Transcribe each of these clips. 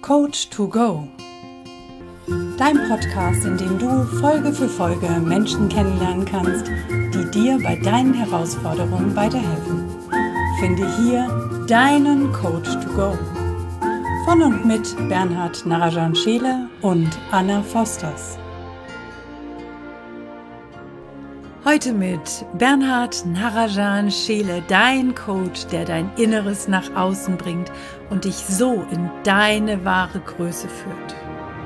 Coach to Go. Dein Podcast, in dem du Folge für Folge Menschen kennenlernen kannst, die dir bei deinen Herausforderungen weiterhelfen. Finde hier deinen Coach to Go. Von und mit Bernhard Narajan-Scheele und Anna Fosters. Heute mit Bernhard Narajan-Scheele, dein Coach, der dein Inneres nach außen bringt und dich so in deine wahre Größe führt.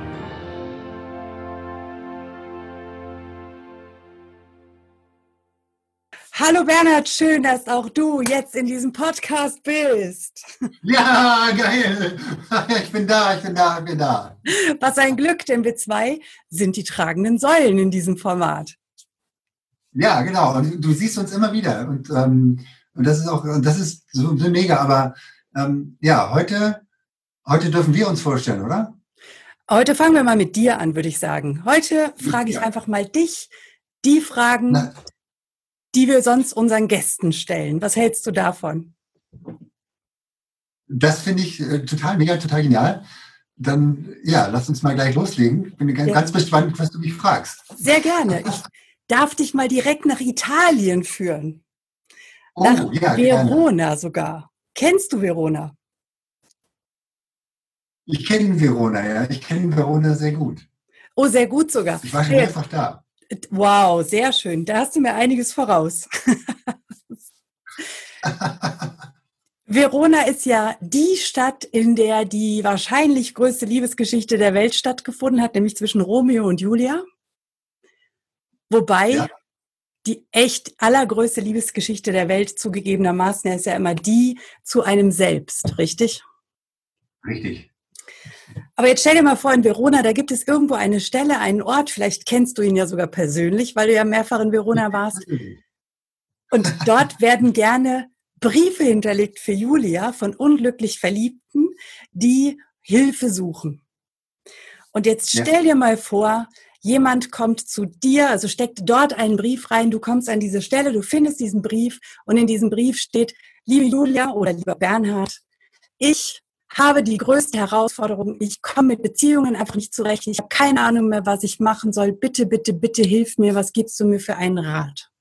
Hallo Bernhard, schön, dass auch du jetzt in diesem Podcast bist. Ja, geil. Ich bin da. Was ein Glück, denn wir zwei sind die tragenden Säulen in diesem Format. Ja, genau. Und du siehst uns immer wieder. Und das ist so mega. Aber heute dürfen wir uns vorstellen, oder? Heute fangen wir mal mit dir an, würde ich sagen. Heute frage ich einfach mal dich die Fragen, die wir sonst unseren Gästen stellen. Was hältst du davon? Das finde ich total mega, total genial. Dann, lass uns mal gleich loslegen. Ich bin ganz gespannt, was du mich fragst. Sehr gerne. Ich darf dich mal direkt nach Italien führen. Nach Verona gerne. Sogar. Kennst du Verona? Ich kenne Verona, ja. Ich kenne Verona sehr gut. Oh, sehr gut sogar. Ich war schon mehrfach da. Wow, sehr schön. Da hast du mir einiges voraus. Verona ist ja die Stadt, in der die wahrscheinlich größte Liebesgeschichte der Welt stattgefunden hat, nämlich zwischen Romeo und Julia. Wobei die echt allergrößte Liebesgeschichte der Welt zugegebenermaßen ist ja immer die zu einem selbst, richtig? Richtig. Aber jetzt stell dir mal vor, in Verona, da gibt es irgendwo eine Stelle, einen Ort, vielleicht kennst du ihn ja sogar persönlich, weil du ja mehrfach in Verona warst. Und dort werden gerne Briefe hinterlegt für Julia von unglücklich Verliebten, die Hilfe suchen. Und jetzt stell dir mal vor, jemand kommt zu dir, also steckt dort einen Brief rein, du kommst an diese Stelle, du findest diesen Brief und in diesem Brief steht, liebe Julia oder lieber Bernhard, ich habe die größte Herausforderung, ich komme mit Beziehungen einfach nicht zurecht, ich habe keine Ahnung mehr, was ich machen soll, bitte, bitte, bitte hilf mir, was gibst du mir für einen Rat?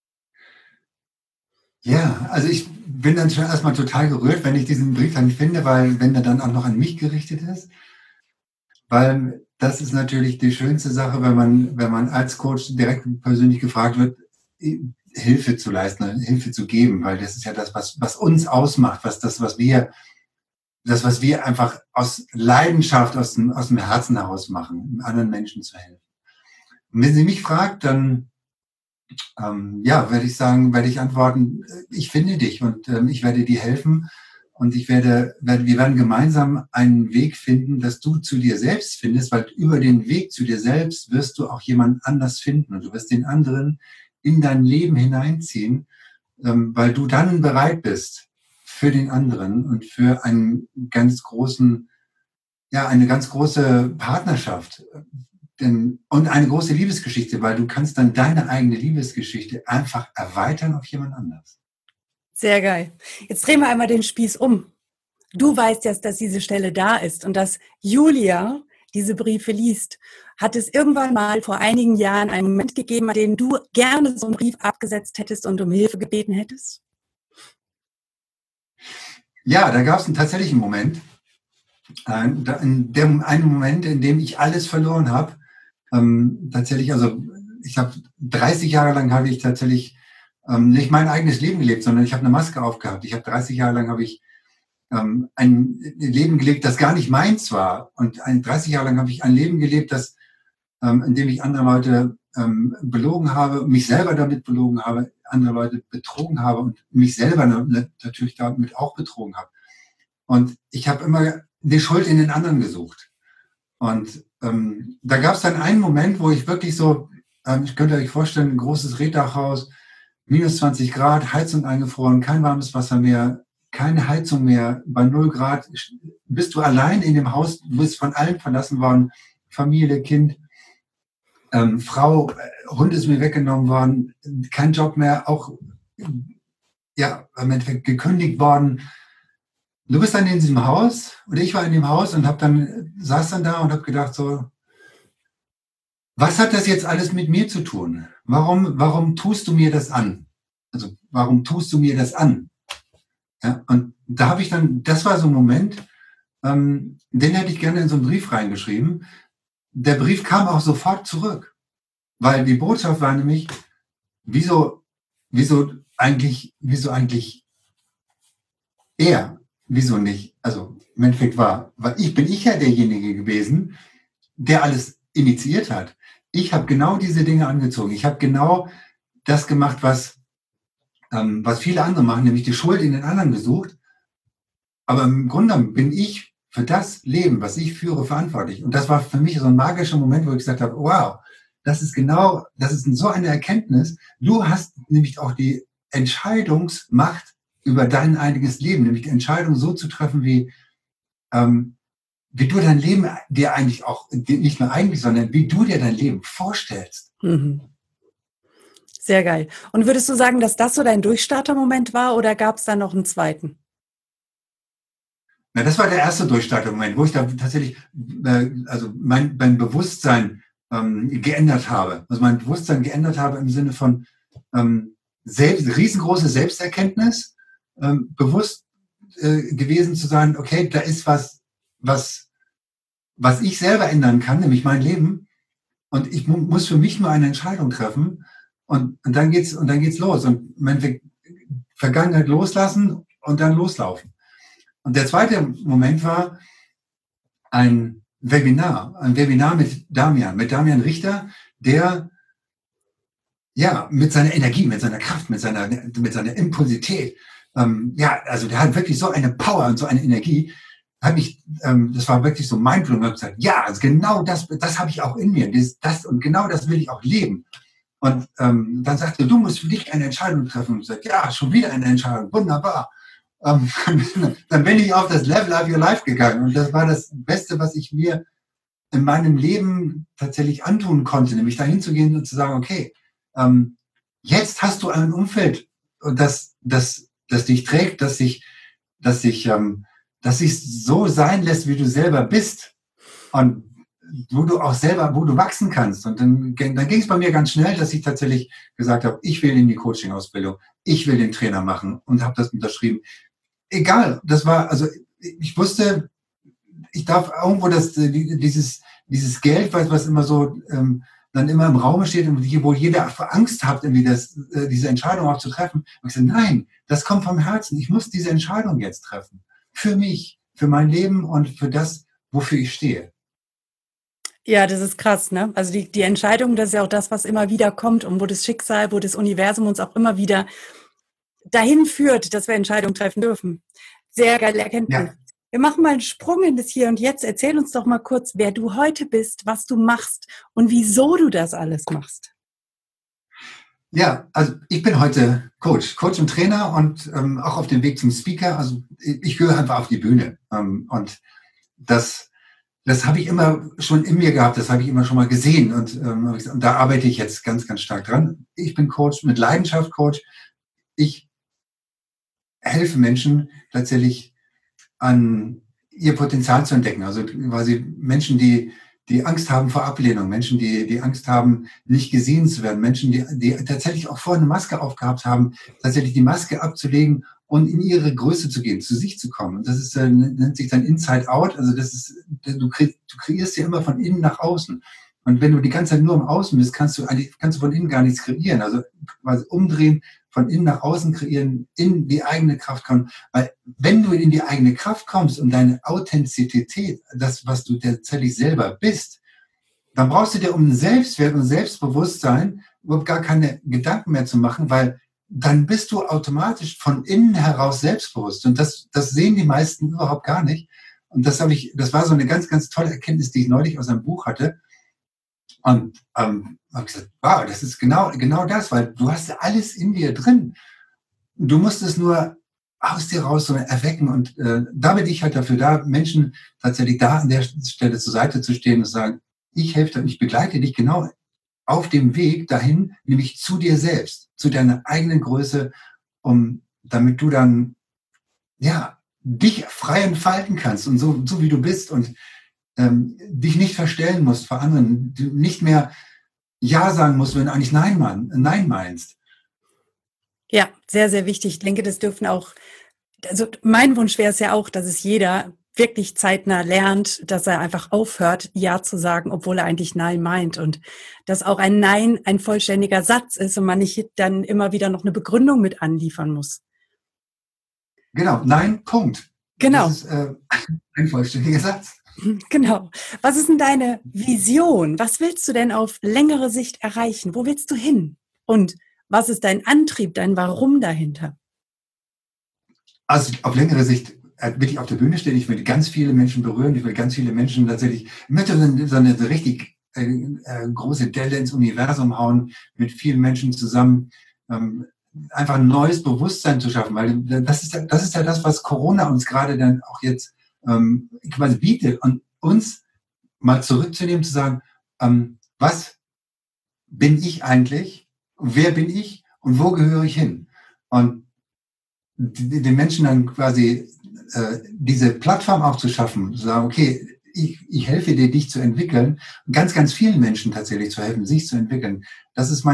Ja, also ich bin dann schon erstmal total gerührt, wenn ich diesen Brief dann finde, weil wenn er dann auch noch an mich gerichtet ist, weil das ist natürlich die schönste Sache, wenn man als Coach direkt persönlich gefragt wird, Hilfe zu leisten, Hilfe zu geben, weil das ist ja das, was uns ausmacht, was wir einfach aus Leidenschaft, aus dem Herzen heraus machen, anderen Menschen zu helfen. Und wenn sie mich fragt, dann werde ich antworten, ich finde dich und ich werde dir helfen. Und wir werden gemeinsam einen Weg finden, dass du zu dir selbst findest, weil über den Weg zu dir selbst wirst du auch jemand anders finden und du wirst den anderen in dein Leben hineinziehen, weil du dann bereit bist für den anderen und für eine ganz große Partnerschaft und eine große Liebesgeschichte, weil du kannst dann deine eigene Liebesgeschichte einfach erweitern auf jemand anders. Sehr geil. Jetzt drehen wir einmal den Spieß um. Du weißt jetzt, dass diese Stelle da ist und dass Julia diese Briefe liest. Hat es irgendwann mal vor einigen Jahren einen Moment gegeben, an dem du gerne so einen Brief abgesetzt hättest und um Hilfe gebeten hättest? Ja, da gab es einen tatsächlichen Moment. Einen Moment, in dem ich alles verloren habe. Tatsächlich, also ich habe 30 Jahre lang habe ich tatsächlich nicht mein eigenes Leben gelebt, sondern ich habe eine Maske aufgehabt. Ich habe 30 Jahre lang habe ich ein Leben gelebt, das gar nicht meins war. Und 30 Jahre lang habe ich ein Leben gelebt, in dem ich andere Leute belogen habe, mich selber damit belogen habe, andere Leute betrogen habe und mich selber natürlich damit auch betrogen habe. Und ich habe immer die Schuld in den anderen gesucht. Und da gab es dann einen Moment, wo ich wirklich so, ich könnte euch vorstellen, ein großes Reetdachhaus, minus 20 Grad, Heizung eingefroren, kein warmes Wasser mehr, keine Heizung mehr, bei 0 Grad bist du allein in dem Haus, du bist von allen verlassen worden, Familie, Kind, Frau, Hund ist mir weggenommen worden, kein Job mehr, auch im Endeffekt gekündigt worden. du bist dann in diesem Haus, oder ich war in dem Haus und saß dann da und habe gedacht so, was hat das jetzt alles mit mir zu tun? Warum tust du mir das an? Also, warum tust du mir das an? Ja, und da habe ich dann, das war so ein Moment, den hätte ich gerne in so einen Brief reingeschrieben. Der Brief kam auch sofort zurück, weil die Botschaft war nämlich, wieso eigentlich er? Wieso nicht? Also im Endeffekt weil bin ich ja derjenige gewesen, der alles initiiert hat. Ich habe genau diese Dinge angezogen. Ich habe genau das gemacht, was viele andere machen, nämlich die Schuld in den anderen gesucht. Aber im Grunde bin ich für das Leben, was ich führe, verantwortlich. Und das war für mich so ein magischer Moment, wo ich gesagt habe, wow, das ist so eine Erkenntnis. Du hast nämlich auch die Entscheidungsmacht über dein eigenes Leben, nämlich die Entscheidung so zu treffen, wie du dein Leben dir eigentlich auch, nicht nur eigentlich, sondern wie du dir dein Leben vorstellst. Mhm. Sehr geil. Und würdest du sagen, dass das so dein Durchstartermoment war oder gab es da noch einen zweiten? Na, das war der erste Durchstartermoment, wo ich da tatsächlich also mein Bewusstsein geändert habe. Also mein Bewusstsein geändert habe im Sinne von riesengroße Selbsterkenntnis, bewusst gewesen zu sein, okay, da ist was ich selber ändern kann, nämlich mein Leben. Und ich muss für mich nur eine Entscheidung treffen und dann geht's los. Und mein Vergangenheit loslassen und dann loslaufen. Und der zweite Moment war ein Webinar mit Damian Richter, der ja mit seiner Energie, mit seiner Kraft, mit seiner Impulsivität, also der hat wirklich so eine Power und so eine Energie, das war wirklich so mindblowing. Ich habe gesagt, ja, also genau das habe ich auch in mir, und genau das will ich auch leben. Und dann sagte er, du musst für dich eine Entscheidung treffen. Und ich sagte, ja, schon wieder eine Entscheidung, wunderbar. Dann bin ich auf das Level of Your Life gegangen und das war das Beste, was ich mir in meinem Leben tatsächlich antun konnte, nämlich dahin zu gehen und zu sagen, okay, jetzt hast du ein Umfeld, das dich trägt, das dich so sein lässt, wie du selber bist und wo du wachsen kannst. Und dann ging es bei mir ganz schnell, dass ich tatsächlich gesagt habe, ich will in die Coaching-Ausbildung, ich will den Trainer machen und habe das unterschrieben. Egal, das war, also ich wusste, ich darf irgendwo dieses Geld, was immer so dann immer im Raum steht und wo jeder Angst hat, irgendwie diese Entscheidung auch zu treffen. Und ich sage, nein, das kommt vom Herzen. Ich muss diese Entscheidung jetzt treffen. Für mich, für mein Leben und für das, wofür ich stehe. Ja, das ist krass, ne? Also die Entscheidung, das ist ja auch das, was immer wieder kommt und wo das Schicksal, wo das Universum uns auch immer wieder dahin führt, dass wir Entscheidungen treffen dürfen. Sehr geile Erkenntnis. Ja. Wir machen mal einen Sprung in das Hier und Jetzt. Erzähl uns doch mal kurz, wer du heute bist, was du machst und wieso du das alles machst. Ja, also ich bin heute Coach und Trainer und auch auf dem Weg zum Speaker. Also ich gehöre einfach auf die Bühne und das habe ich immer schon in mir gehabt, das habe ich immer schon mal gesehen und da arbeite ich jetzt ganz, ganz stark dran. Ich bin Coach, mit Leidenschaft Coach. Ich helfe Menschen tatsächlich an ihr Potenzial zu entdecken. Also quasi Menschen, die Angst haben vor Ablehnung, Menschen, die Angst haben, nicht gesehen zu werden, Menschen, die tatsächlich auch vorher eine Maske aufgehabt haben, tatsächlich die Maske abzulegen und in ihre Größe zu gehen, zu sich zu kommen. Und das ist, nennt sich dann Inside Out. Also das ist, du kreierst ja immer von innen nach außen. Und wenn du die ganze Zeit nur im Außen bist, kannst du von innen gar nichts kreieren. Also quasi umdrehen, von innen nach außen kreieren, in die eigene Kraft kommen. Weil wenn du in die eigene Kraft kommst und deine Authentizität, das, was du tatsächlich selber bist, dann brauchst du dir um Selbstwert und Selbstbewusstsein überhaupt gar keine Gedanken mehr zu machen, weil dann bist du automatisch von innen heraus selbstbewusst. Und das sehen die meisten überhaupt gar nicht. Und das war so eine ganz, ganz tolle Erkenntnis, die ich neulich aus einem Buch hatte. Und habe gesagt, wow, das ist genau das, weil du hast ja alles in dir drin. Du musst es nur aus dir raus so erwecken. Und da bin ich halt dafür da, Menschen tatsächlich da an der Stelle zur Seite zu stehen und zu sagen, ich helfe dir, ich begleite dich genau auf dem Weg dahin, nämlich zu dir selbst, zu deiner eigenen Größe, damit du dann, ja, dich frei entfalten kannst und so wie du bist und dich nicht verstellen musst vor anderen, du nicht mehr Ja sagen musst, wenn du eigentlich Nein meinst. Ja, sehr, sehr wichtig. Ich denke, das dürfen auch, also mein Wunsch wäre es ja auch, dass es jeder wirklich zeitnah lernt, dass er einfach aufhört, Ja zu sagen, obwohl er eigentlich Nein meint. Und dass auch ein Nein ein vollständiger Satz ist und man nicht dann immer wieder noch eine Begründung mit anliefern muss. Genau, nein, Punkt. Das Genau. ist ein vollständiger Satz. Genau. Was ist denn deine Vision? Was willst du denn auf längere Sicht erreichen? Wo willst du hin? Und was ist dein Antrieb, dein Warum dahinter? Also auf längere Sicht will ich auf der Bühne stehen, ich will ganz viele Menschen berühren, ich will ganz viele Menschen tatsächlich, ich möchte so eine richtig große Delle ins Universum hauen, mit vielen Menschen zusammen, einfach ein neues Bewusstsein zu schaffen, weil das ist ja das, was Corona uns gerade dann auch jetzt quasi bietet und uns mal zurückzunehmen, zu sagen, was bin ich eigentlich, wer bin ich und wo gehöre ich hin? Und den Menschen dann quasi diese Plattform auch zu schaffen, zu sagen, okay, ich helfe dir, dich zu entwickeln, und ganz, ganz vielen Menschen tatsächlich zu helfen, sich zu entwickeln. Das ist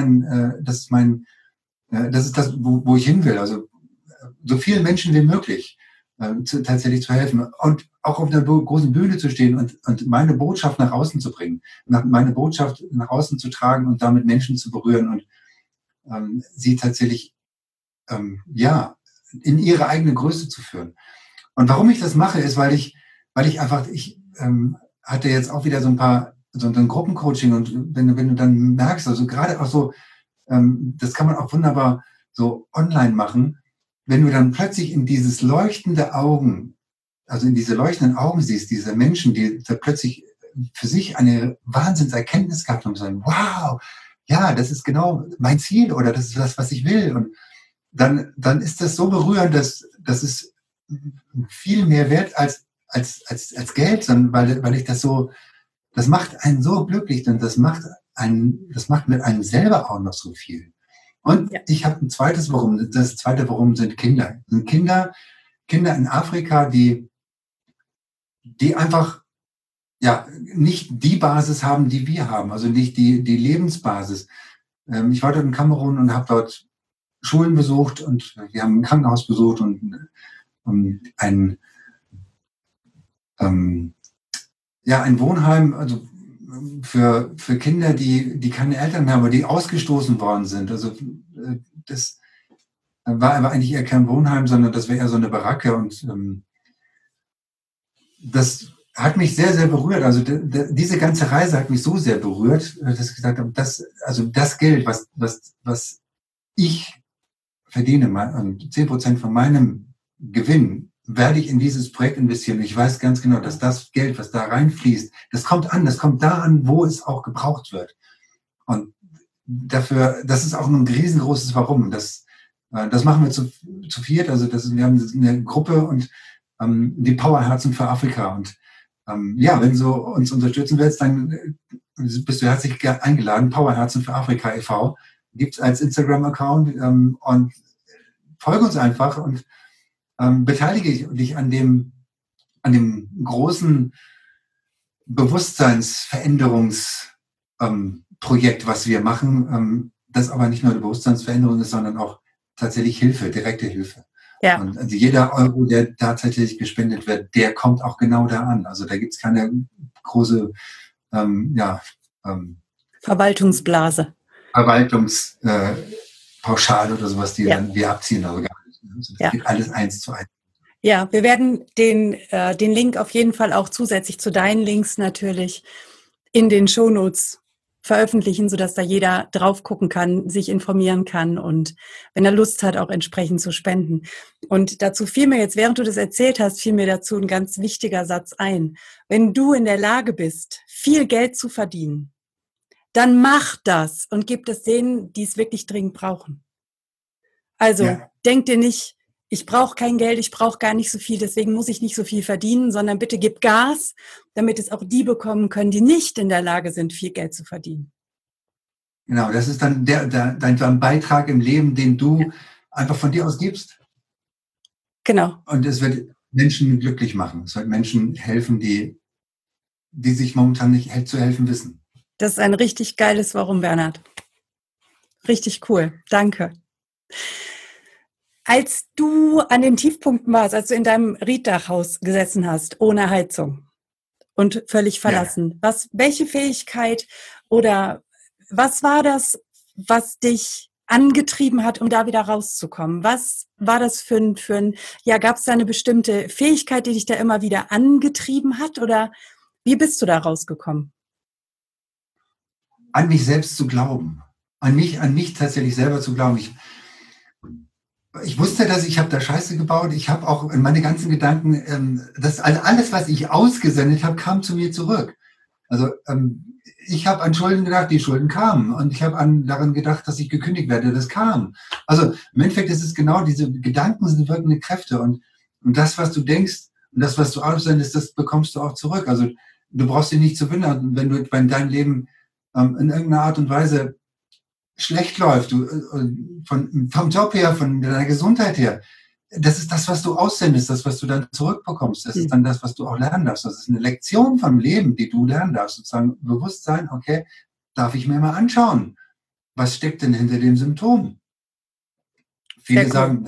das, wo ich hin will. Also so vielen Menschen wie möglich tatsächlich zu helfen und auch auf einer großen Bühne zu stehen und meine Botschaft nach außen zu bringen, meine Botschaft nach außen zu tragen und damit Menschen zu berühren und sie tatsächlich ja in ihre eigene Größe zu führen. Und warum ich das mache, ist, weil ich einfach, ich hatte jetzt auch wieder so ein Gruppencoaching und wenn du dann merkst, also gerade auch so, das kann man auch wunderbar so online machen, wenn du dann plötzlich in dieses leuchtende Augen, also in diese leuchtenden Augen siehst, diese Menschen, die da plötzlich für sich eine Wahnsinnserkenntnis gehabt haben und sagen, wow, ja, das ist genau mein Ziel oder das ist das, was ich will. Und dann ist das so berührend, dass es viel mehr wert als Geld, sondern weil ich das so, das macht einen so glücklich und das macht mit einem selber auch noch so viel. Und Ja. ich habe ein zweites Warum. Das zweite Warum sind Kinder. Sind Kinder in Afrika, die einfach ja nicht die Basis haben, die wir haben, also nicht die Lebensbasis. Ich war dort in Kamerun und habe dort Schulen besucht und wir haben ein Krankenhaus besucht und ein ein Wohnheim, also für Kinder, die keine Eltern mehr haben, aber die ausgestoßen worden sind. Also das war aber eigentlich eher kein Wohnheim, sondern das wäre eher so eine Baracke und das hat mich sehr, sehr berührt. Also diese ganze Reise hat mich so sehr berührt, dass ich gesagt habe, das Geld, was ich verdiene, 10% von meinem Gewinn werde ich in dieses Projekt investieren. Ich weiß ganz genau, dass das Geld, was da reinfließt, das kommt da an, wo es auch gebraucht wird. Und dafür, das ist auch ein riesengroßes Warum. Das machen wir zu viert. Also wir haben eine Gruppe und die Powerherzen für Afrika. Und wenn du uns unterstützen willst, dann bist du herzlich eingeladen. Powerherzen für Afrika e.V. gibt es als Instagram-Account und folge uns einfach und beteilige dich an dem großen Bewusstseinsveränderungsprojekt, was wir machen, das aber nicht nur eine Bewusstseinsveränderung ist, sondern auch tatsächlich Hilfe, direkte Hilfe. Ja. Und also jeder Euro, der tatsächlich gespendet wird, der kommt auch genau da an. Also da gibt es keine große Verwaltungsblase. Verwaltungspauschale oder sowas, die dann wir abziehen, also gar nicht. Also das geht alles 1:1. Ja, wir werden den Link auf jeden Fall auch zusätzlich zu deinen Links natürlich in den Shownotes veröffentlichen, sodass da jeder drauf gucken kann, sich informieren kann und wenn er Lust hat, auch entsprechend zu spenden. Und dazu fiel mir jetzt, während du das erzählt hast, fiel mir dazu ein ganz wichtiger Satz ein. Wenn du in der Lage bist, viel Geld zu verdienen, dann mach das und gib es denen, die es wirklich dringend brauchen. Also denk dir nicht, ich brauche kein Geld, ich brauche gar nicht so viel, deswegen muss ich nicht so viel verdienen, sondern bitte gib Gas, damit es auch die bekommen können, die nicht in der Lage sind, viel Geld zu verdienen. Genau, das ist dann dein Beitrag im Leben, den du einfach von dir aus gibst. Genau. Und es wird Menschen glücklich machen. Es soll Menschen helfen, die sich momentan nicht zu helfen wissen. Das ist ein richtig geiles Warum, Bernhard. Richtig cool. Danke. Als du an den Tiefpunkten warst, als du in deinem Rieddachhaus gesessen hast, ohne Heizung und völlig verlassen, welche Fähigkeit oder was war das, was dich angetrieben hat, um da wieder rauszukommen? Was war das für ein, gab es da eine bestimmte Fähigkeit, die dich da immer wieder angetrieben hat oder wie bist du da rausgekommen? An mich selbst zu glauben. An mich tatsächlich selber zu glauben. Ich wusste, dass ich habe da Scheiße gebaut. Ich habe auch meine ganzen Gedanken, alles, was ich ausgesendet habe, kam zu mir zurück. Also ich habe an Schulden gedacht, die Schulden kamen. Und ich habe daran gedacht, dass ich gekündigt werde, das kam. Also im Endeffekt ist es genau, diese Gedanken sind wirkende Kräfte. Und das, was du denkst und das, was du aussendest, das bekommst du auch zurück. Also du brauchst dich nicht zu wundern, wenn dein Leben in irgendeiner Art und Weise schlecht läuft, vom Job her, von deiner Gesundheit her, das ist das, was du aussendest, das, was du dann zurückbekommst. Das ist dann das, was du auch lernen darfst. Das ist eine Lektion vom Leben, die du lernen darfst. Sozusagen Bewusstsein, okay, darf ich mir mal anschauen, was steckt denn hinter dem Symptom? Viele sagen,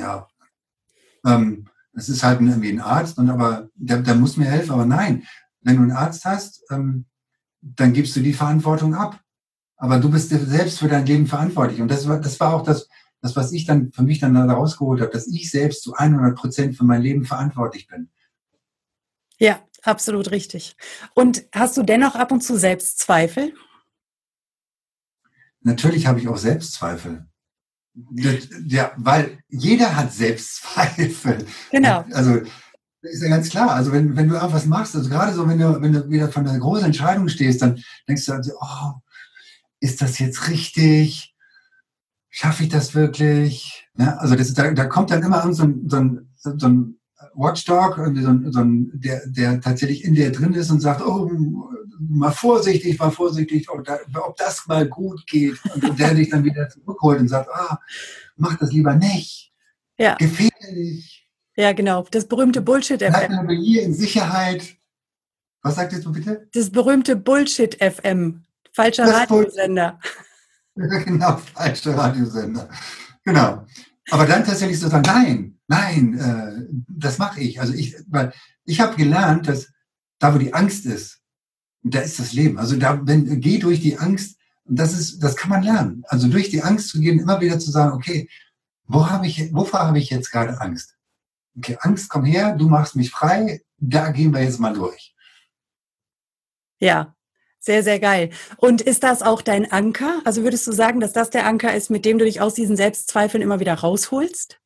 es ist halt irgendwie ein Arzt, aber der muss mir helfen. Aber nein, wenn du einen Arzt hast, dann gibst du die Verantwortung ab. Aber du bist selbst für dein Leben verantwortlich. Und das war auch das, was ich dann für mich dann da rausgeholt habe, dass ich selbst zu 100% für mein Leben verantwortlich bin. Ja, absolut richtig. Und hast du dennoch ab und zu Selbstzweifel? Natürlich habe ich auch Selbstzweifel. Ja, weil jeder hat Selbstzweifel. Genau. Also ist ja ganz klar. Also wenn du irgendwas machst, also gerade so, wenn du wieder von einer großen Entscheidung stehst, dann denkst du also, ist das jetzt richtig? Schaffe ich das wirklich? Ja, also da kommt dann immer so ein Watchdog, der tatsächlich in dir drin ist und sagt, mal vorsichtig, ob das mal gut geht. Und der dich dann wieder zurückholt und sagt, mach das lieber nicht. Ja. Gefährlich. Ja, genau. Das berühmte Bullshit-FM. Bleib mal hier in Sicherheit. Was sagtest du bitte? Das berühmte Bullshit-FM. Falscher Radiosender. Genau, falscher Radiosender. Genau. Aber dann tatsächlich so sagen, nein, das mache ich. Also weil ich habe gelernt, dass da, wo die Angst ist, da ist das Leben. Also geh durch die Angst, und das kann man lernen. Also durch die Angst zu gehen, immer wieder zu sagen, okay, wovor habe ich jetzt gerade Angst? Okay, Angst, komm her, du machst mich frei, da gehen wir jetzt mal durch. Ja. Sehr, sehr geil. Und ist das auch dein Anker? Also würdest du sagen, dass das der Anker ist, mit dem du dich aus diesen Selbstzweifeln immer wieder rausholst?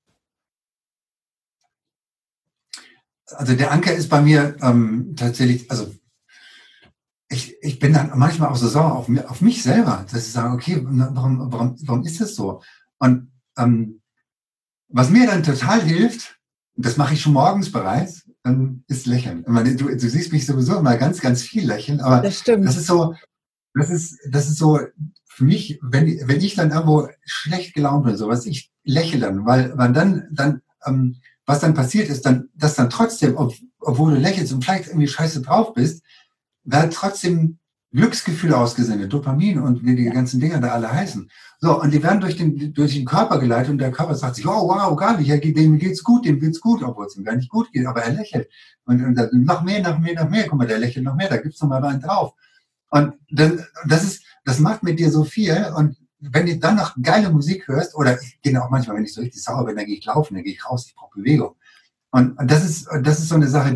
Also der Anker ist bei mir tatsächlich, also ich bin dann manchmal auch so sauer auf mich selber, dass ich sage, okay, warum ist das so? Und was mir dann total hilft, und das mache ich schon morgens bereits, ist Lächeln. Du siehst mich sowieso immer ganz, ganz viel lächeln, aber das stimmt. Das ist so für mich, wenn ich dann irgendwo schlecht gelaunt bin, sowas, ich lächle dann, weil dann was dann passiert ist, dass dann trotzdem, obwohl du lächelst und vielleicht irgendwie scheiße drauf bist, werden trotzdem Glücksgefühle ausgesendet, Dopamin und wie die ganzen Dinger da alle heißen. So, und die werden durch den Körper geleitet und der Körper sagt sich, oh wow, gar nicht, dem geht's gut, obwohl es ihm gar nicht gut geht, aber er lächelt. Und dann noch mehr, guck mal, der lächelt noch mehr, da gibt's noch mal einen drauf. Und das macht mit dir so viel. Und wenn du dann noch geile Musik hörst, oder ich gehe auch manchmal, wenn ich so richtig sauer bin, dann gehe ich laufen, dann gehe ich raus, ich brauche Bewegung. Und das ist so eine Sache,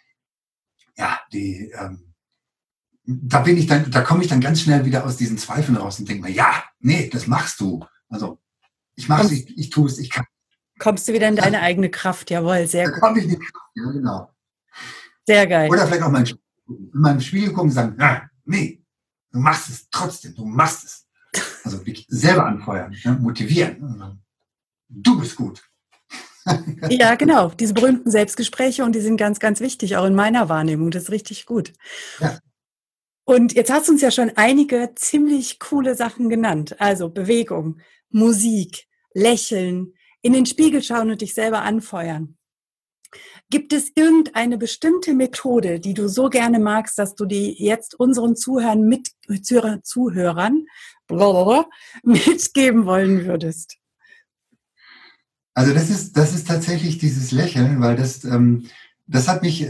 da komme ich dann ganz schnell wieder aus diesen Zweifeln raus und denke mir, ja, nee, das machst du. Also ich mach's, ich tue es, ich kann. Kommst du wieder in deine eigene Kraft, jawohl, sehr gut. Da komme ich in die Kraft, ja, genau. Sehr geil. Oder vielleicht auch mal in meinem Spiegel gucken und sagen, nee, du machst es trotzdem, du machst es. Also dich selber anfeuern, motivieren. Du bist gut. Ja, genau. Diese berühmten Selbstgespräche, und die sind ganz, ganz wichtig, auch in meiner Wahrnehmung. Das ist richtig gut. Ja. Und jetzt hast du uns ja schon einige ziemlich coole Sachen genannt. Also Bewegung, Musik, Lächeln, in den Spiegel schauen und dich selber anfeuern. Gibt es irgendeine bestimmte Methode, die du so gerne magst, dass du die jetzt unseren Zuhörern mitgeben wollen würdest? Also das ist tatsächlich dieses Lächeln, weil das hat mich,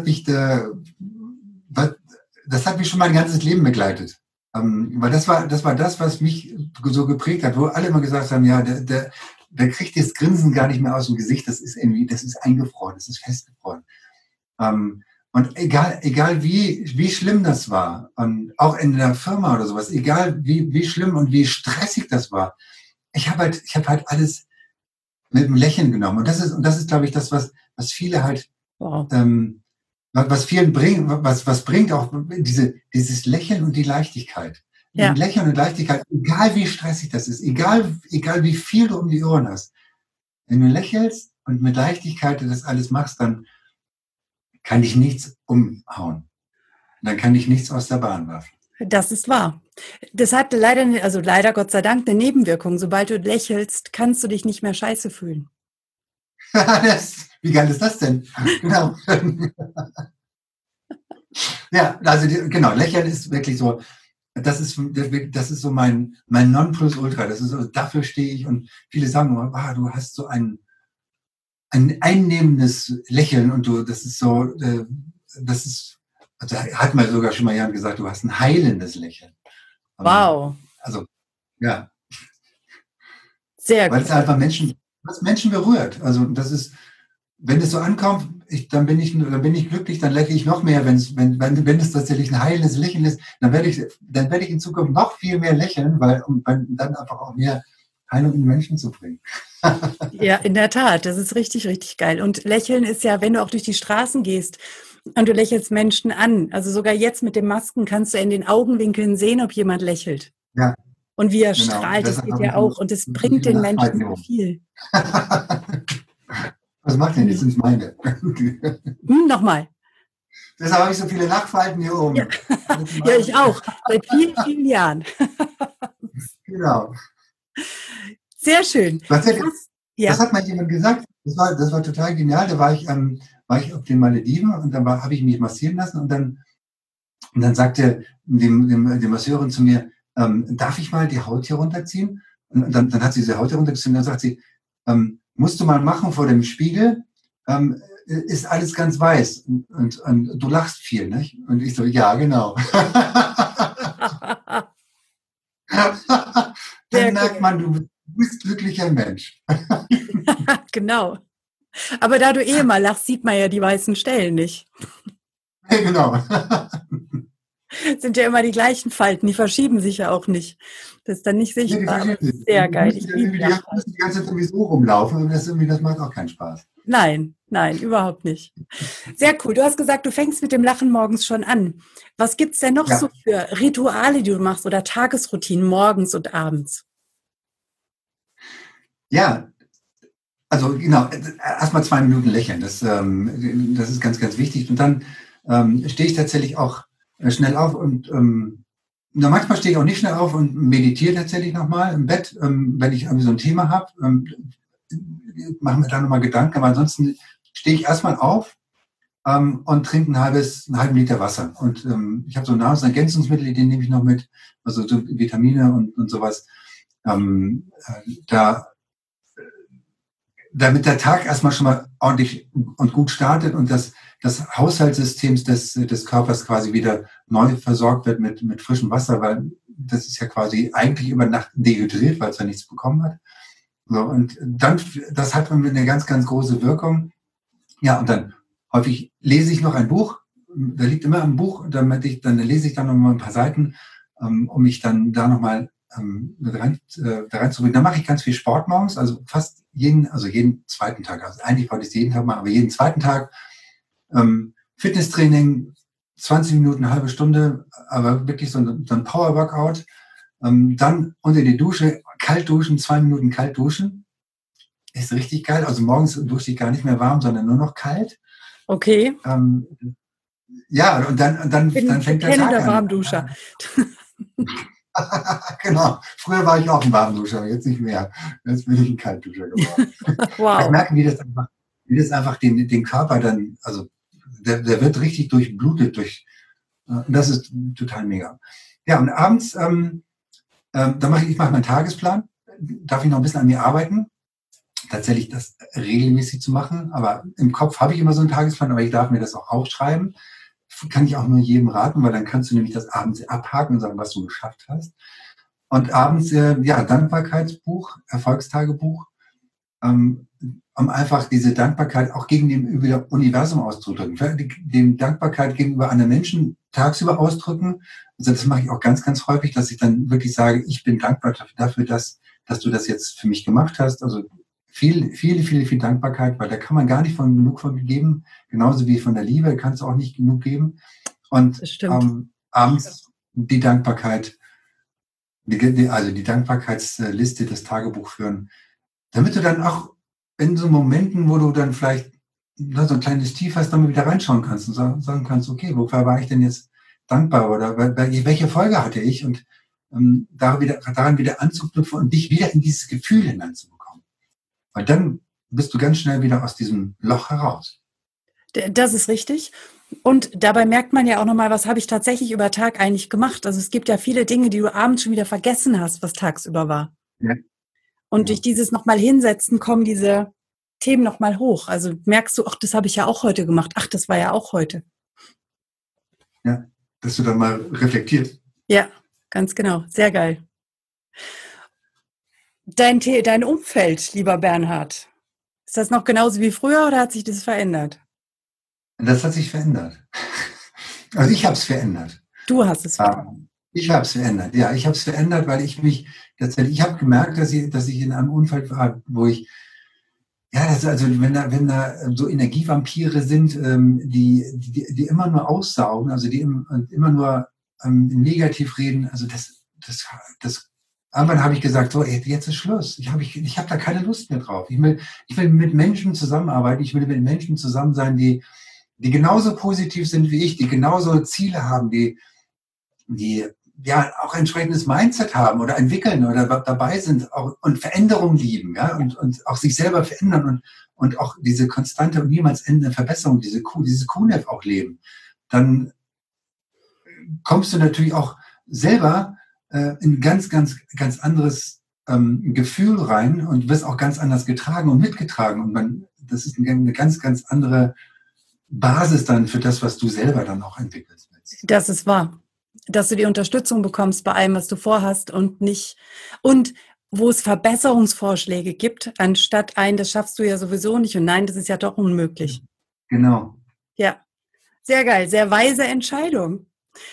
das hat mich schon mein ganzes Leben begleitet. Weil das war das, was mich so geprägt hat, wo alle immer gesagt haben, ja, der kriegt das Grinsen gar nicht mehr aus dem Gesicht, das ist eingefroren, das ist festgefroren. Und egal wie schlimm das war, und auch in der Firma oder sowas, egal wie schlimm und wie stressig das war, ich habe halt alles mit einem Lächeln genommen. Und das ist, glaube ich, das, was viele halt, Wow. was vielen bringt, was bringt auch dieses Lächeln und die Leichtigkeit. Ja. Die Lächeln und Leichtigkeit, egal wie stressig das ist, egal wie viel du um die Ohren hast. Wenn du lächelst und mit Leichtigkeit das alles machst, dann kann dich nichts umhauen. Dann kann dich nichts aus der Bahn werfen. Das ist wahr. Das hat leider Gott sei Dank eine Nebenwirkung. Sobald du lächelst, kannst du dich nicht mehr scheiße fühlen. Wie geil ist das denn? Genau. Ja, also genau, Lächeln ist wirklich so, das ist so mein Nonplusultra. Das ist so, dafür stehe ich, und viele sagen, du hast so ein einnehmendes Lächeln, und also hat mal sogar schon mal jemand gesagt, du hast ein heilendes Lächeln. Wow. Also, ja. Sehr Weil gut. es einfach Menschen berührt. Also das ist, wenn es so ankommt, dann bin ich glücklich, dann lächle ich noch mehr, wenn es tatsächlich ein heilendes Lächeln ist, dann werde ich in Zukunft noch viel mehr lächeln, um dann einfach auch mehr Heilung in den Menschen zu bringen. Ja, in der Tat, das ist richtig, richtig geil. Und Lächeln ist ja, wenn du auch durch die Straßen gehst und du lächelst Menschen an, also sogar jetzt mit den Masken kannst du in den Augenwinkeln sehen, ob jemand lächelt. Ja. Und wie er Genau. strahlt, das geht ja auch. Und es bringt den Menschen so viel. Was macht denn? Das sind meine. Nochmal. Deshalb habe ich so viele Lachfalten hier oben. Ja, ja, ich auch. Seit vielen, vielen Jahren. Genau. Sehr schön. Das hat mal jemand gesagt. Das war total genial. Da war ich auf den Malediven, und dann habe ich mich massieren lassen, und dann sagte die Masseurin zu mir, darf ich mal die Haut hier runterziehen? Und dann hat sie diese Haut hier runtergezogen, und dann sagt sie, musst du mal machen vor dem Spiegel, ist alles ganz weiß, und du lachst viel, nicht? Und ich so, ja, genau. Dann merkt man, du bist glücklicher Mensch. Genau. Aber da du mal lachst, sieht man ja die weißen Stellen nicht. Ja, genau. Sind ja immer die gleichen Falten, die verschieben sich ja auch nicht. Das ist dann nicht sichtbar. Ja, sehr geil. Die müssen die ganze Zeit sowieso rumlaufen, und das macht auch keinen Spaß. Nein, überhaupt nicht. Sehr cool. Du hast gesagt, du fängst mit dem Lachen morgens schon an. Was gibt es denn noch so für Rituale, die du machst, oder Tagesroutinen morgens und abends? Ja, also genau, erstmal 2 Minuten lächeln, das ist ganz, ganz wichtig. Und dann stehe ich tatsächlich auch schnell auf, und manchmal stehe ich auch nicht schnell auf und meditiere tatsächlich nochmal im Bett, wenn ich irgendwie so ein Thema habe, mache mir da nochmal Gedanken, aber ansonsten stehe ich erstmal auf und trinke einen halben Liter Wasser. Und ich habe so Nahrungsergänzungsmittel, die nehme ich noch mit, also so Vitamine und sowas, damit der Tag erstmal schon mal ordentlich und gut startet und das Haushaltssystem des Körpers quasi wieder neu versorgt wird mit frischem Wasser, weil das ist ja quasi eigentlich über Nacht dehydriert, weil es ja nichts bekommen hat. So, und dann, das hat eine ganz, ganz große Wirkung. Ja, und dann häufig lese ich noch ein Buch. Da liegt immer ein Buch, dann lese ich dann noch mal ein paar Seiten, um mich dann da noch mal da reinzubringen. Dann mache ich ganz viel Sport morgens, also fast jeden zweiten Tag. Also eigentlich wollte ich es jeden Tag machen, aber jeden zweiten Tag. Fitnesstraining, 20 Minuten, eine halbe Stunde, aber wirklich so ein Power-Workout. Dann unter die Dusche, kalt duschen, 2 Minuten kalt duschen. Ist richtig geil. Also morgens dusche ich gar nicht mehr warm, sondern nur noch kalt. Okay. Ja, und dann fängt der Tag an. Warmduscher. Genau. Früher war ich auch ein Warmduscher, jetzt nicht mehr. Jetzt bin ich ein Kaltduscher geworden. Wow. Ich merke, wie das einfach wie das einfach den Körper dann, also der wird richtig durchblutet das ist total mega. Ja, und abends, dann mache ich meinen Tagesplan, darf ich noch ein bisschen an mir arbeiten, tatsächlich das regelmäßig zu machen, aber im Kopf habe ich immer so einen Tagesplan, aber ich darf mir das auch aufschreiben. Kann ich auch nur jedem raten, weil dann kannst du nämlich das abends abhaken und sagen, was du geschafft hast. Und abends, Dankbarkeitsbuch, Erfolgstagebuch, um einfach diese Dankbarkeit auch gegenüber dem Universum auszudrücken. Die Dankbarkeit gegenüber anderen Menschen tagsüber ausdrücken. Also das mache ich auch ganz, ganz häufig, dass ich dann wirklich sage, ich bin dankbar dafür, dass du das jetzt für mich gemacht hast. Also viel Dankbarkeit, weil da kann man gar nicht genug von geben. Genauso wie von der Liebe kannst du auch nicht genug geben. Und abends die Dankbarkeit, also die Dankbarkeitsliste, das Tagebuch führen, damit du dann auch in so Momenten, wo du dann vielleicht so ein kleines Tief hast, dann mal wieder reinschauen kannst und sagen kannst, okay, wofür war ich denn jetzt dankbar oder welche Folge hatte ich und daran wieder anzuknüpfen und dich wieder in dieses Gefühl hineinzubekommen. Weil dann bist du ganz schnell wieder aus diesem Loch heraus. Das ist richtig. Und dabei merkt man ja auch nochmal, was habe ich tatsächlich über Tag eigentlich gemacht. Also es gibt ja viele Dinge, die du abends schon wieder vergessen hast, was tagsüber war. Ja. Und durch dieses nochmal hinsetzen, kommen diese Themen nochmal hoch. Also merkst du, ach, das habe ich ja auch heute gemacht. Ach, das war ja auch heute. Ja, dass du dann mal reflektierst. Ja, ganz genau. Sehr geil. Dein Umfeld, lieber Bernhard, ist das noch genauso wie früher oder hat sich das verändert? Das hat sich verändert. Also ich habe es verändert. Du hast es verändert. Ich habe es verändert, ja. Ich habe es verändert, weil ich habe gemerkt, dass ich in einem Umfeld war, wo ich, ja, wenn da so Energievampire sind, die immer nur aussaugen, also die immer nur negativ reden, also irgendwann habe ich gesagt, so, jetzt ist Schluss. Ich habe da keine Lust mehr drauf. Ich will mit Menschen zusammenarbeiten, ich will mit Menschen zusammen sein, die genauso positiv sind wie ich, die genauso Ziele haben, die ja auch ein entsprechendes Mindset haben oder entwickeln oder dabei sind auch, und Veränderung lieben, ja, und auch sich selber verändern und auch diese konstante und niemals endende Verbesserung, diese Coolness auch leben. Dann kommst du natürlich auch selber in ganz, ganz, ganz anderes Gefühl rein und wirst auch ganz anders getragen und mitgetragen. Und das ist eine ganz, ganz andere Basis dann für das, was du selber dann auch entwickelst. Das ist wahr. Dass du die Unterstützung bekommst bei allem, was du vorhast und wo es Verbesserungsvorschläge gibt, anstatt das schaffst du ja sowieso nicht und nein, das ist ja doch unmöglich. Genau. Ja, sehr geil, sehr weise Entscheidung.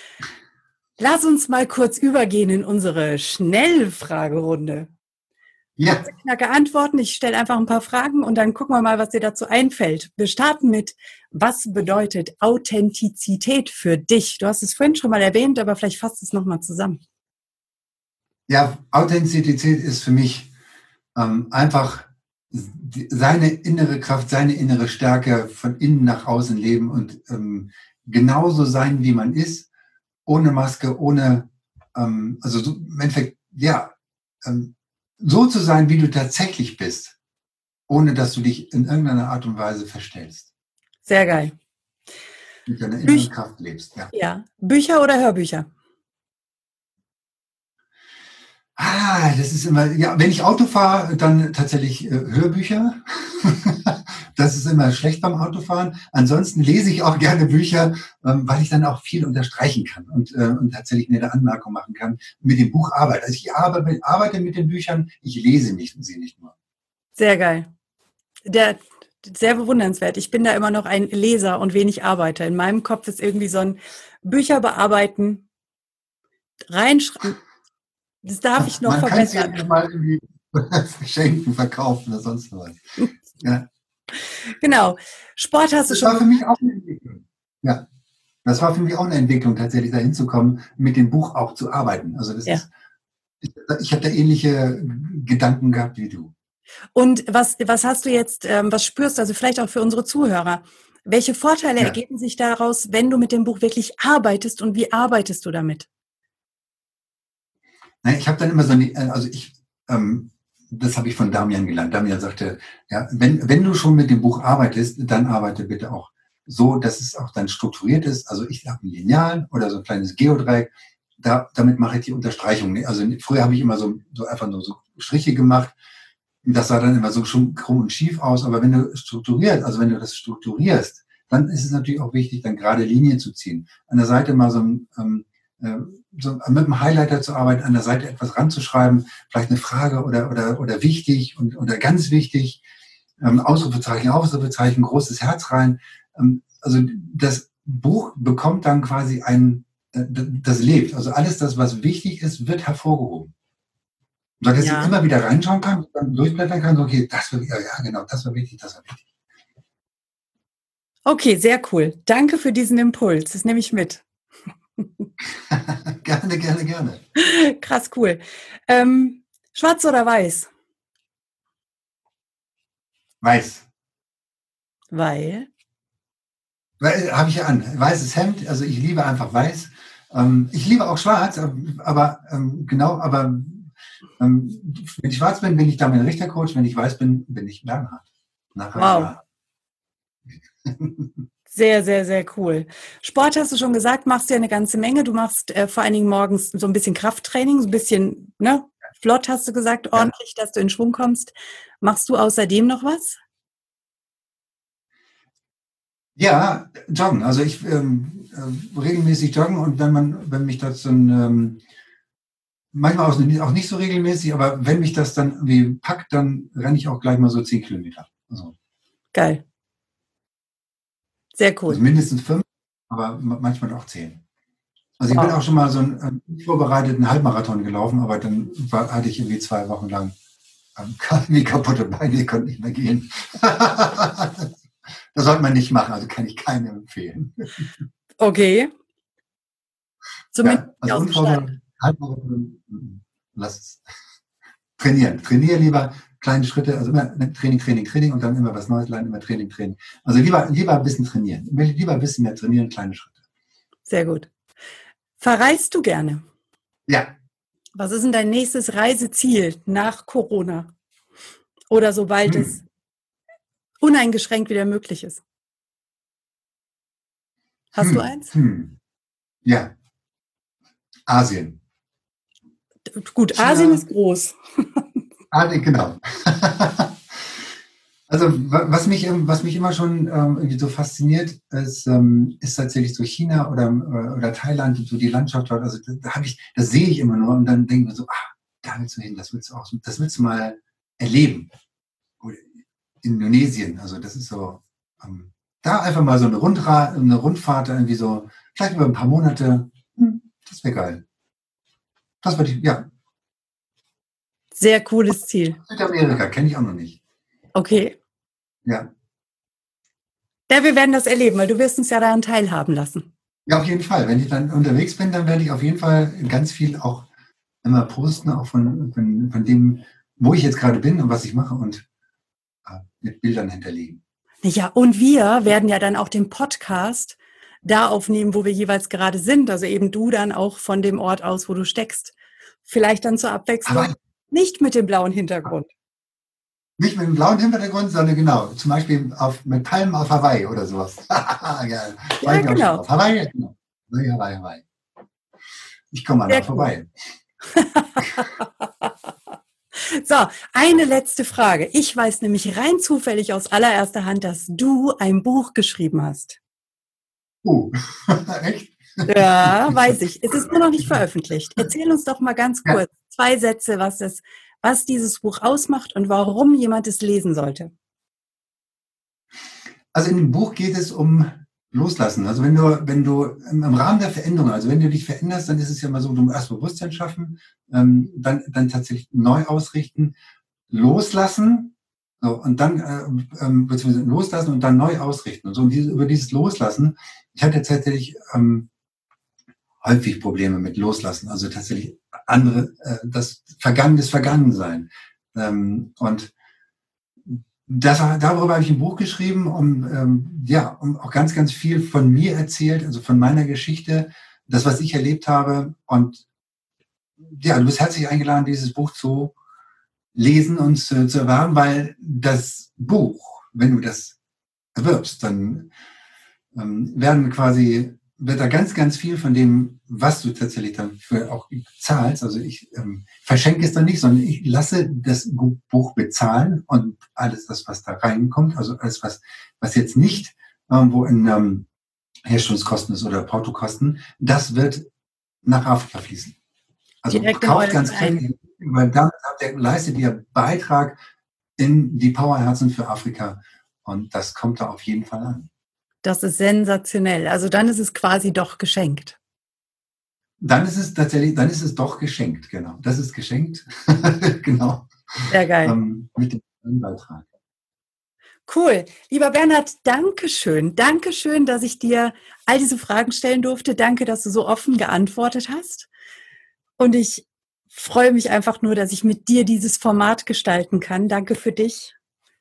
Lass uns mal kurz übergehen in unsere Schnellfragerunde. Ja. Knacke Antworten. Ich stelle einfach ein paar Fragen und dann gucken wir mal, was dir dazu einfällt. Wir starten mit, was bedeutet Authentizität für dich? Du hast es vorhin schon mal erwähnt, aber vielleicht fasst es nochmal zusammen. Ja, Authentizität ist für mich einfach seine innere Kraft, seine innere Stärke von innen nach außen leben und genauso sein, wie man ist, ohne Maske, ohne, also so, im Endeffekt, ja, so zu sein, wie du tatsächlich bist, ohne dass du dich in irgendeiner Art und Weise verstellst. Sehr geil. Mit deiner inneren Kraft lebst, ja. Ja. Bücher oder Hörbücher? Das ist immer, ja, wenn ich Auto fahre, dann tatsächlich Hörbücher. Das ist immer schlecht beim Autofahren. Ansonsten lese ich auch gerne Bücher, weil ich dann auch viel unterstreichen kann und tatsächlich mir eine Anmerkung machen kann, mit dem Buch arbeite. Also ich arbeite mit den Büchern, ich lese sie nicht nur. Sehr geil. Sehr bewundernswert. Ich bin da immer noch ein Leser und wenig Arbeiter. In meinem Kopf ist irgendwie so ein Bücher bearbeiten, reinschreiben. Das darf ich noch verbessern. Man kann sie ja mal irgendwie verschenken, verkaufen oder sonst was. Ja. Genau. Sport hast du schon. Das war für mich auch eine Entwicklung. Ja, das war für mich auch eine Entwicklung, tatsächlich dahin zu kommen, mit dem Buch auch zu arbeiten. Also das ist, ich habe da ähnliche Gedanken gehabt wie du. Und was hast du jetzt, was spürst du, also vielleicht auch für unsere Zuhörer, welche Vorteile ergeben sich daraus, wenn du mit dem Buch wirklich arbeitest und wie arbeitest du damit? Ich habe dann immer das habe ich von Damian gelernt. Damian sagte, ja, wenn du schon mit dem Buch arbeitest, dann arbeite bitte auch so, dass es auch dann strukturiert ist. Also ich habe ein Lineal oder so ein kleines Geodreieck. Damit mache ich die Unterstreichung. Also früher habe ich immer so einfach nur so Striche gemacht. Das sah dann immer so schon krumm und schief aus. Aber wenn du das strukturierst, dann ist es natürlich auch wichtig, dann gerade Linien zu ziehen. An der Seite mal so mit einem Highlighter zu arbeiten, an der Seite etwas ranzuschreiben, vielleicht eine Frage oder wichtig oder ganz wichtig, Ausrufezeichen, großes Herz rein. Also das Buch bekommt dann quasi das lebt. Also alles das, was wichtig ist, wird hervorgehoben. So dass ich immer wieder reinschauen kann, dann durchblättern kann, so, okay, das war, ja genau, das war wichtig, das war wichtig. Okay, sehr cool. Danke für diesen Impuls. Das nehme ich mit. Gerne. Krass cool. Schwarz oder weiß? Weiß. Weil? Habe ich ja an. Weißes Hemd, also ich liebe einfach weiß. Ich liebe auch schwarz, aber wenn ich schwarz bin ich Damian Richter-Coach, wenn ich weiß bin ich Bernhard. Wow. Sehr, sehr, sehr cool. Sport hast du schon gesagt, machst du ja eine ganze Menge. Du machst vor allen Dingen morgens so ein bisschen Krafttraining, so ein bisschen, ne, flott hast du gesagt, ordentlich, dass du in Schwung kommst. Machst du außerdem noch was? Ja, joggen. Also ich regelmäßig joggen und wenn mich das dann manchmal auch nicht so regelmäßig, aber wenn mich das dann irgendwie packt, dann renne ich auch gleich mal so 10 Kilometer. Also, geil. Sehr cool. Also mindestens 5, aber manchmal auch 10. Also ich bin auch schon mal so einen vorbereiteten Halbmarathon gelaufen, aber dann hatte ich irgendwie 2 Wochen lang kaputte Beine, konnte nicht mehr gehen. Das sollte man nicht machen, also kann ich keinem empfehlen. Okay. Zumindest ja, also unvorbereitet, Halbmarathon, lass es. Trainier lieber kleine Schritte, also immer Training und dann immer was Neues lernen, immer Training. Also lieber ein bisschen trainieren. Lieber ein bisschen mehr trainieren, kleine Schritte. Sehr gut. Verreist du gerne? Ja. Was ist denn dein nächstes Reiseziel nach Corona? Oder sobald es uneingeschränkt wieder möglich ist? Hast du eins? Ja. Asien. Gut, Asien ist groß. Asien, genau. Also was mich immer schon irgendwie so fasziniert, ist tatsächlich so China oder Thailand, so die Landschaft dort. Also das sehe ich immer nur und dann denke ich mir so, da willst du hin, das willst du mal erleben. Oder Indonesien, also das ist so, da einfach mal so eine Rundfahrt irgendwie so, vielleicht über ein paar Monate, das wäre geil. Das würde ich, ja. Sehr cooles Ziel. Südamerika kenne ich auch noch nicht. Okay. Ja. Ja, wir werden das erleben, weil du wirst uns ja daran teilhaben lassen. Ja, auf jeden Fall. Wenn ich dann unterwegs bin, dann werde ich auf jeden Fall ganz viel auch immer posten, auch von dem, wo ich jetzt gerade bin und was ich mache und mit Bildern hinterlegen. Ja, und wir werden ja dann auch den Podcast da aufnehmen, wo wir jeweils gerade sind. Also eben du dann auch von dem Ort aus, wo du steckst. Vielleicht dann zur Abwechslung nicht mit dem blauen Hintergrund. Nicht mit dem blauen Hintergrund, sondern genau, zum Beispiel mit Palmen auf Hawaii oder sowas. Ja, genau. Auf Hawaii, genau. Hawaii. Ich komme mal vorbei. So, eine letzte Frage. Ich weiß nämlich rein zufällig aus allererster Hand, dass du ein Buch geschrieben hast. Echt? Ja, weiß ich. Es ist nur noch nicht veröffentlicht. Erzähl uns doch mal ganz kurz, 2 Sätze, was dieses Buch ausmacht und warum jemand es lesen sollte. Also in dem Buch geht es um Loslassen. Also wenn du im Rahmen der Veränderung, also wenn du dich veränderst, dann ist es ja mal so, du musst erst Bewusstsein schaffen, dann tatsächlich neu ausrichten, loslassen, so, und dann beziehungsweise loslassen und dann neu ausrichten. Und so über dieses Loslassen, ich hatte tatsächlich häufig Probleme mit Loslassen, also tatsächlich das Vergangensein. Und darüber habe ich ein Buch geschrieben, um auch ganz, ganz viel von mir erzählt, also von meiner Geschichte, das, was ich erlebt habe. Und ja, du bist herzlich eingeladen, dieses Buch zu lesen und zu erwerben, weil das Buch, wenn du das erwirbst, dann wird da ganz, ganz viel von dem, was du tatsächlich dafür auch zahlst. Also ich verschenke es dann nicht, sondern ich lasse das Buch bezahlen und alles das, was da reinkommt, also alles, was jetzt nicht irgendwo in Herstellungskosten ist oder Portokosten, das wird nach Afrika fließen. Also Direkt kauft ganz kräftig, weil damit leistet ihr Beitrag in die Powerherzen für Afrika und das kommt da auf jeden Fall an. Das ist sensationell. Also dann ist es quasi doch geschenkt. Dann ist es doch geschenkt, genau. Das ist geschenkt, genau. Sehr geil. Mit dem Beitrag. Cool. Lieber Bernhard, danke schön. Danke schön, dass ich dir all diese Fragen stellen durfte. Danke, dass du so offen geantwortet hast. Und ich freue mich einfach nur, dass ich mit dir dieses Format gestalten kann. Danke für dich.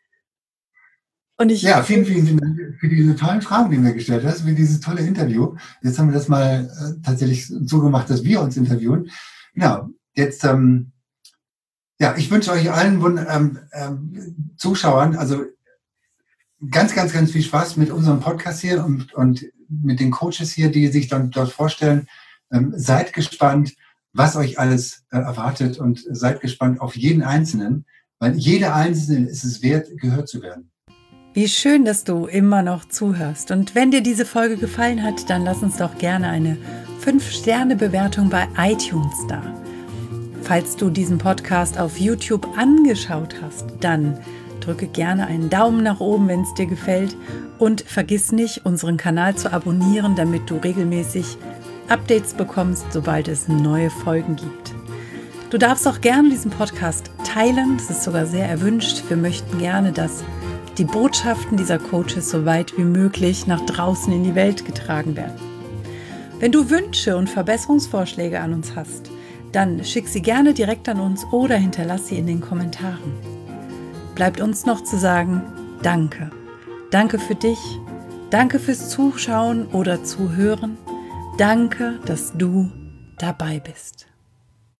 Ja, vielen, vielen Dank für diese tollen Fragen, die du mir gestellt hast, für dieses tolle Interview. Jetzt haben wir das mal tatsächlich so gemacht, dass wir uns interviewen. Genau, jetzt, ich wünsche euch allen Zuschauern, also ganz, ganz, ganz viel Spaß mit unserem Podcast hier und mit den Coaches hier, die sich dann dort vorstellen. Seid gespannt, was euch alles erwartet und seid gespannt auf jeden Einzelnen, weil jeder Einzelne ist es wert, gehört zu werden. Wie schön, dass du immer noch zuhörst. Und wenn dir diese Folge gefallen hat, dann lass uns doch gerne eine 5-Sterne-Bewertung bei iTunes da. Falls du diesen Podcast auf YouTube angeschaut hast, dann drücke gerne einen Daumen nach oben, wenn es dir gefällt. Und vergiss nicht, unseren Kanal zu abonnieren, damit du regelmäßig Updates bekommst, sobald es neue Folgen gibt. Du darfst auch gerne diesen Podcast teilen. Das ist sogar sehr erwünscht. Wir möchten gerne, dass die Botschaften dieser Coaches so weit wie möglich nach draußen in die Welt getragen werden. Wenn du Wünsche und Verbesserungsvorschläge an uns hast, dann schick sie gerne direkt an uns oder hinterlass sie in den Kommentaren. Bleibt uns noch zu sagen, danke. Danke für dich, danke fürs Zuschauen oder Zuhören, danke, dass du dabei bist.